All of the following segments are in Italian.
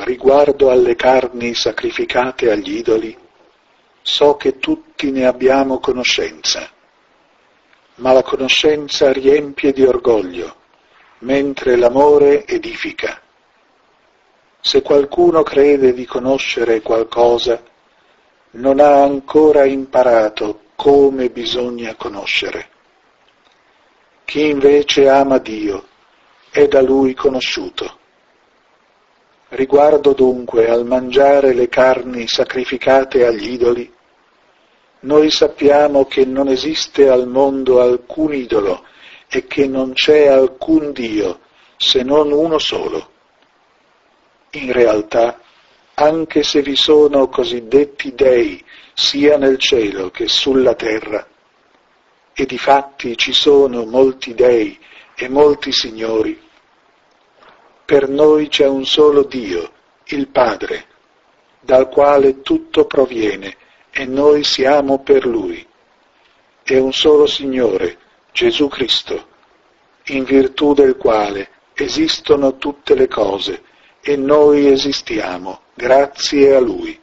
riguardo alle carni sacrificate agli idoli, so che tutti ne abbiamo conoscenza, ma la conoscenza riempie di orgoglio, mentre l'amore edifica. Se qualcuno crede di conoscere qualcosa, non ha ancora imparato come bisogna conoscere. Chi invece ama Dio è da Lui conosciuto. Riguardo dunque al mangiare le carni sacrificate agli idoli, noi sappiamo che non esiste al mondo alcun idolo e che non c'è alcun Dio se non uno solo. In realtà, anche se vi sono cosiddetti dei sia nel cielo che sulla terra, e difatti ci sono molti dei e molti signori, per noi c'è un solo Dio, il Padre, dal quale tutto proviene e noi siamo per Lui, e un solo Signore, Gesù Cristo, in virtù del quale esistono tutte le cose e noi esistiamo grazie a Lui.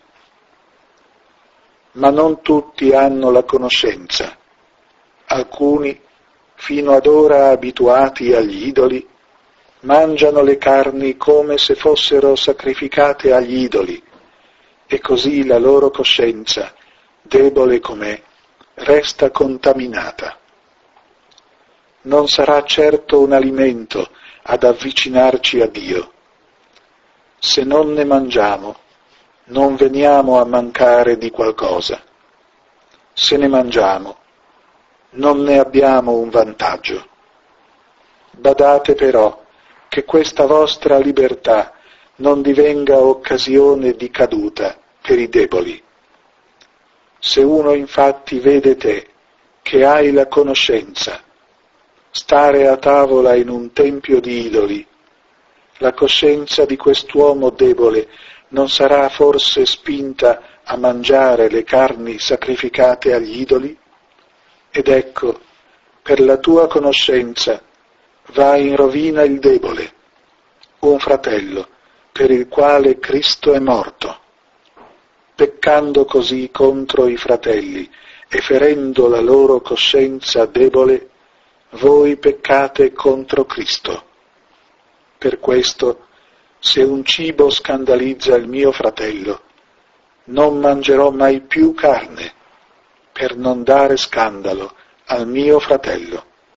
Ma non tutti hanno la conoscenza. Alcuni, fino ad ora abituati agli idoli, mangiano le carni come se fossero sacrificate agli idoli, e così la loro coscienza, debole com'è, resta contaminata. Non sarà certo un alimento ad avvicinarci a Dio. Se non ne mangiamo, non veniamo a mancare di qualcosa. Se ne mangiamo, non ne abbiamo un vantaggio. Badate però che questa vostra libertà non divenga occasione di caduta per i deboli. Se uno infatti vede te, che hai la conoscenza, stare a tavola in un tempio di idoli, la coscienza di quest'uomo debole non sarà forse spinta a mangiare le carni sacrificate agli idoli? Ed ecco, per la tua conoscenza va in rovina il debole, un fratello per il quale Cristo è morto. Peccando così contro i fratelli e ferendo la loro coscienza debole, voi peccate contro Cristo. Per questo, se un cibo scandalizza il mio fratello, non mangerò mai più carne, per non dare scandalo al mio fratello.